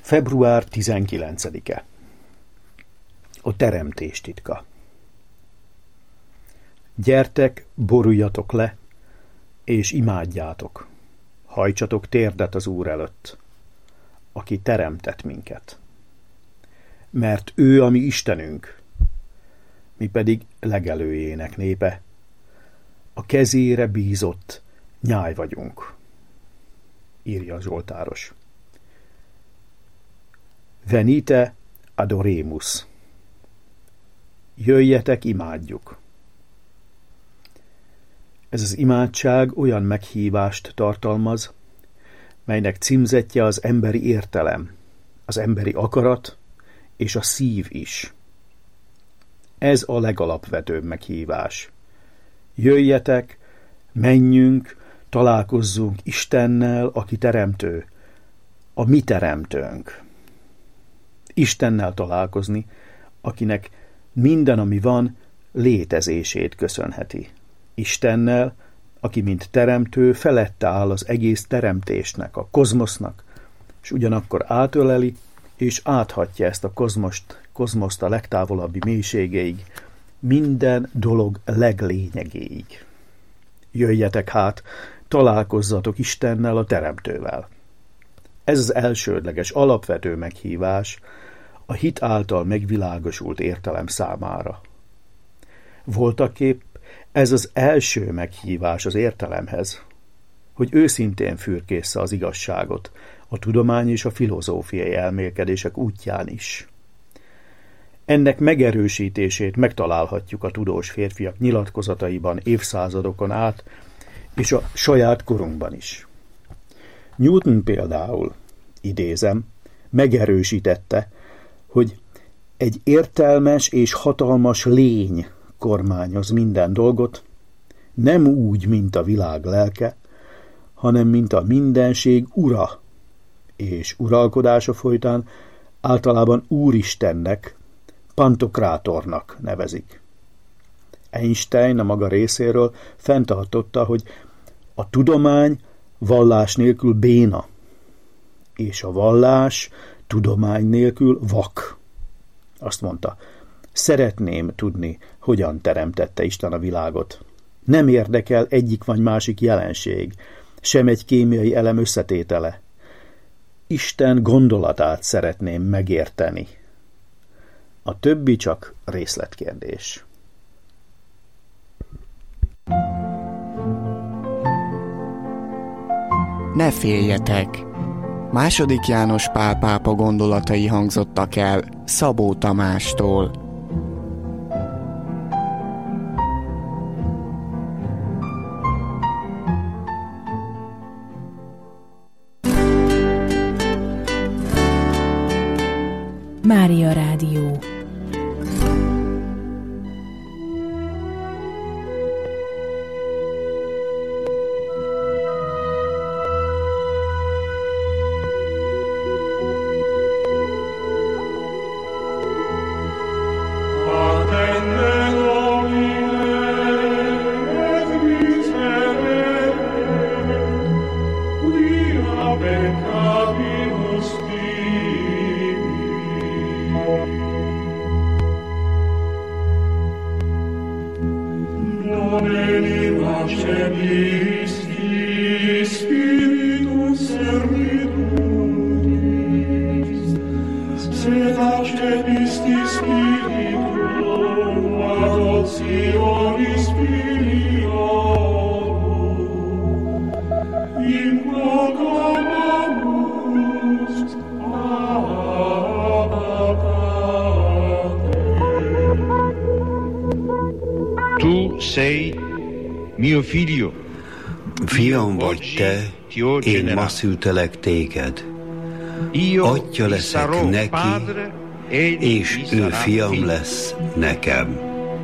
Február 19-e. A teremtés titka. Gyertek, boruljatok le, és imádjátok. Hajtsatok térdet az Úr előtt, aki teremtett minket. Mert ő a mi Istenünk, mi pedig legelőjének népe. A kezére bízott nyáj vagyunk, írja a zsoltáros. Venite adoremus. Jöjjetek, imádjuk. Ez az imádság olyan meghívást tartalmaz, melynek címzetje az emberi értelem, az emberi akarat és a szív is. Ez a legalapvetőbb meghívás. Jöjjetek, menjünk, találkozzunk Istennel, aki teremtő, a mi teremtőnk. Istennel találkozni, akinek minden, ami van, létezését köszönheti. Istennel, aki mint teremtő felette áll az egész teremtésnek, a kozmosznak, és ugyanakkor átöleli, és áthatja ezt a kozmoszt a legtávolabbi mélységéig, minden dolog leglényegéig. Jöjjetek hát, találkozzatok Istennel, a teremtővel. Ez az elsődleges, alapvető meghívás a hit által megvilágosult értelem számára. Voltaképp ez az első meghívás az értelemhez, hogy őszintén fürkészze az igazságot a tudomány és a filozófiai elmélkedések útján is. Ennek megerősítését megtalálhatjuk a tudós férfiak nyilatkozataiban évszázadokon át, és a saját korunkban is. Newton például, idézem, megerősítette, hogy egy értelmes és hatalmas lény kormányoz minden dolgot, nem úgy, mint a világ lelke, hanem mint a mindenség ura, és uralkodása folytán általában Úristennek, Pantokrátornak nevezik. Einstein a maga részéről fenntartotta, hogy a tudomány vallás nélkül béna, és a vallás tudomány nélkül vak. Azt mondta, szeretném tudni, hogyan teremtette Isten a világot. Nem érdekel egyik vagy másik jelenség, sem egy kémiai elem összetétele. Isten gondolatát szeretném megérteni. A többi csak részletkérdés. Ne féljetek! II. János Pál pápa gondolatai hangzottak el Szabó Tamástól. Mária Rádió. Tu sei mio figlio. Fiam vagy te, én ma szültelek téged. Atya leszek neki, és ő fiam lesz nekem.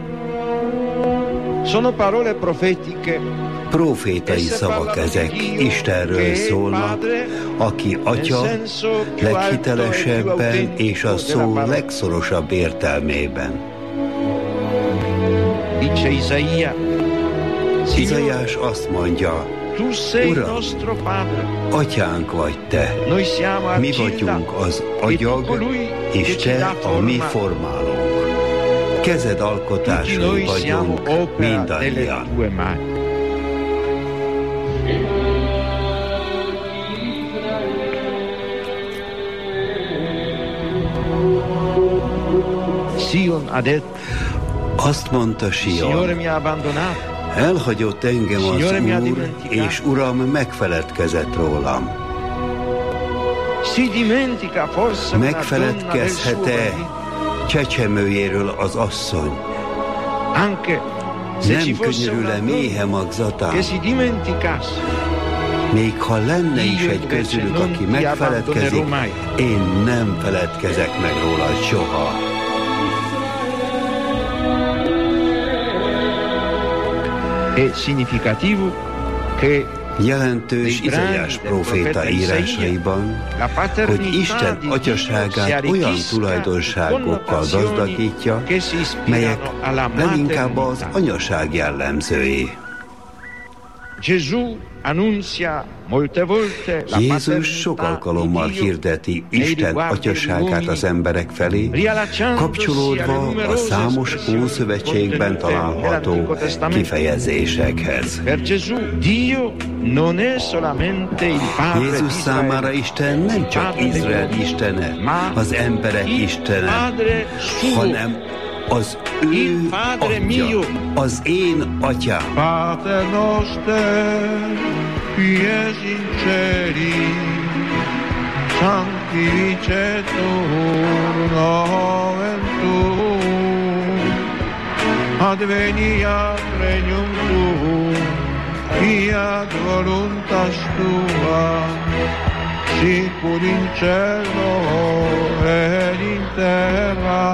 Sono parole profetiche. Profétai szavak ezek, Istenről szólnak, aki Atya leghitelesebben és a szó legszorosabb értelmében. Dice Isaia, Izaiás azt mondja, Uram, atyánk vagy te, mi vagyunk az agyag, és te a mi formálónk. Kezed alkotásai vagyunk mindannyian. Azt mondta Sion, elhagyott engem az Úr, és Uram megfeledkezett rólam. Megfeledkezhet-e csecsemőjéről az asszony? Nem könyörül-e méhe magzatán? Még ha lenne is egy közülük, aki megfeledkezik, én nem feledkezek meg rólad soha. Jelentős Izaiás próféta írásaiban, hogy Isten atyaságát olyan tulajdonságokkal gazdagítja, melyek leginkább az anyaság jellemzői. Jézus sok alkalommal hirdeti Isten atyaságát az emberek felé, kapcsolódva a számos Ószövetségben található kifejezésekhez. Jézus számára Isten nem csak Izrael istene, az emberek istene, hanem az ő atya, az én atyám. Pater noster, qui es in celi, sanctificetur nomen tuum, adveniat regnum tuum, fiat voluntas tua, sicur in cielo et in terra.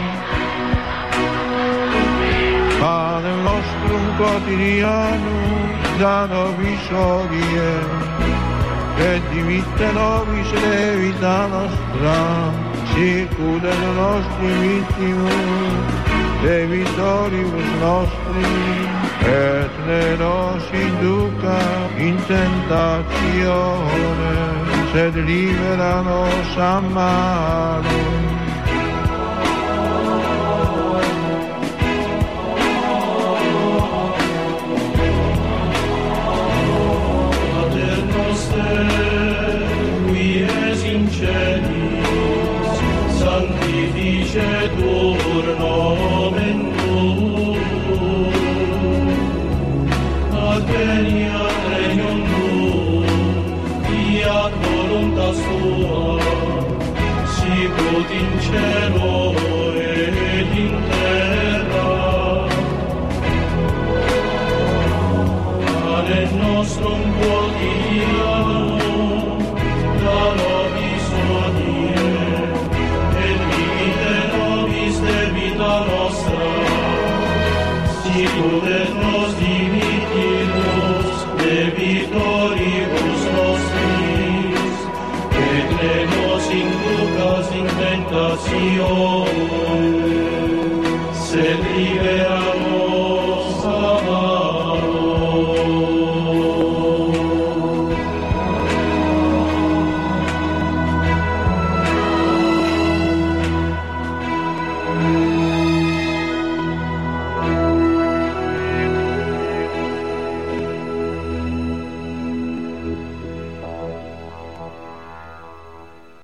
Pane nostrum quotidianum da nobis hodie, et dimitte nobis debita nostra, sicur et nostri vittimus debitoribus nostri, et ne nos induca in tentatione, sed libera nos a malo. Sanctificetur nomen tuum, adveniat regnum tuum, fiat voluntas tua, sicut in cielo et in terra. Panem nostrum quotidianum da nobis hodie, debita nostra, sicur et nos dimittimus debitoribus nostris, et ne nos inducas in tentatione,